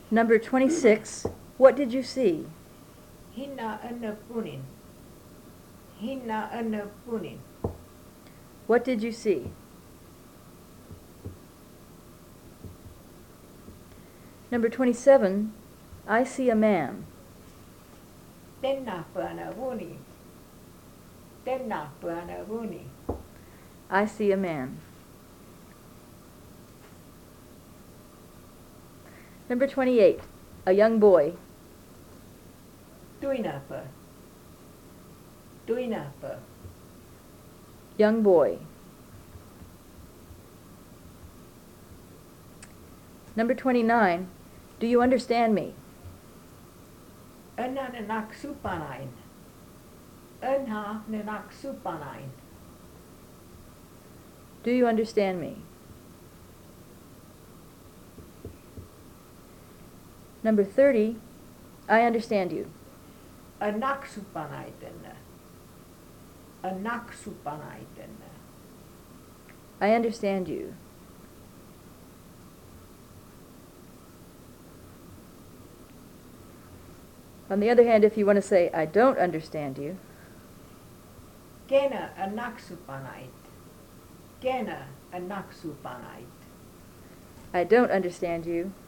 Number 26. What did you see? Hinna önne punin. Hinna önne punin. What did you see? Number 27. I see a man. Tenna pöänä vuni. Tenna pöänä vuni. I see a man. Number 28. A young boy. Tuinapö. Tuinapö. Young boy. Number 29. Do you understand me? Önna ne naksupanain. Önha ne naksupanain. Do you understand me? Number 30. I understand you. Naksupanaitenne. Naksupanaitenne. I understand you. On the other hand, if you want to say, I don't understand you, Kena naksupanait. Kena naksupanait. I don't understand you,